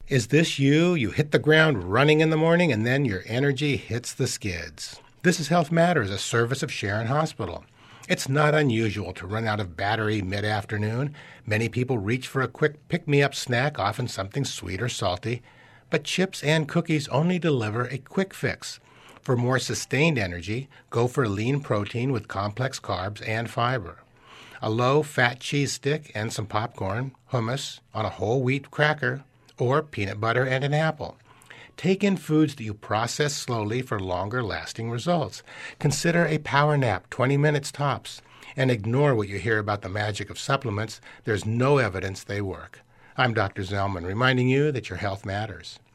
Is this you? You hit the ground running in the morning and then your energy hits the skids. This is Health Matters, a service of Sharon Hospital. It's not unusual to run out of battery mid-afternoon. Many people reach for a quick pick-me-up snack, often something sweet or salty. But chips and cookies only deliver a quick fix. For more sustained energy, go for lean protein with complex carbs and fiber. A low-fat cheese stick and some popcorn, hummus on a whole wheat cracker, or peanut butter and an apple. Take in foods that you process slowly for longer-lasting results. Consider a power nap, 20 minutes tops, and ignore what you hear about the magic of supplements. There's no evidence they work. I'm Dr. Zellman, reminding you that your health matters.